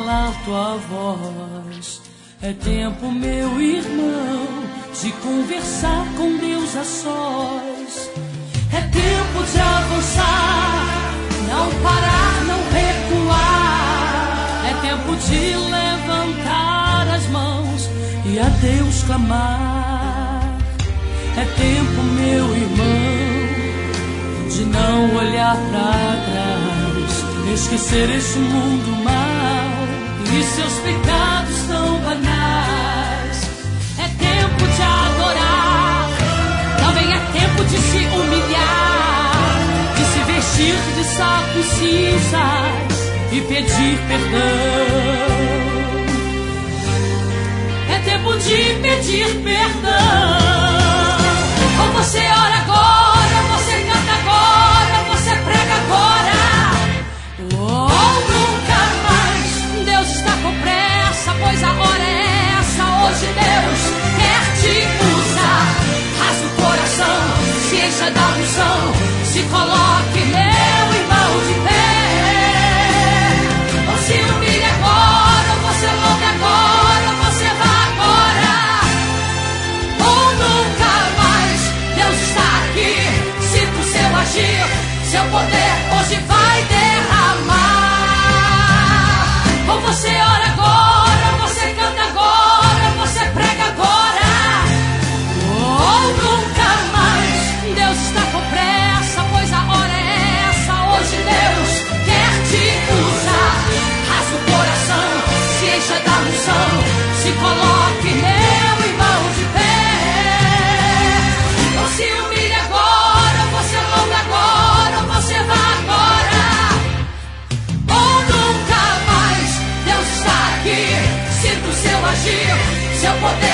calar tua voz. É tempo, meu irmão, de conversar com Deus a sós. É tempo de avançar, não parar, não recuar. É tempo de levantar as mãos e a Deus clamar. É tempo, meu irmão, de não olhar para trás, esquecer esse mundo mau e seus pecados tão banais. É tempo de adorar, também é tempo de se humilhar, de se vestir de saco e cinzas e pedir perdão. É tempo de pedir perdão. Ou você ora agora, você canta agora, você prega agora, ou nunca mais. Deus está com pressa, pois a hora é essa. Hoje Deus quer te usar. Rasga o coração, se encha da unção, se coloque, meu irmão, de pé. Ou se humilhe agora, ou você louve agora, ou você vá agora, ou nunca mais. Deus está aqui, sinta o seu agir, seu poder hoje vai derramar. Ou você ora agora, você canta agora, você prega agora, ou nunca mais. Deus está com pressa, pois a hora é essa. Hoje Deus quer te usar. Rasga o coração, se encha da unção, se coloque, meu irmão, de pé. Ou se humilhe agora, você louve agora, você vá agora, ou nunca mais. Deus está aqui, sinta o seu agir, seu poder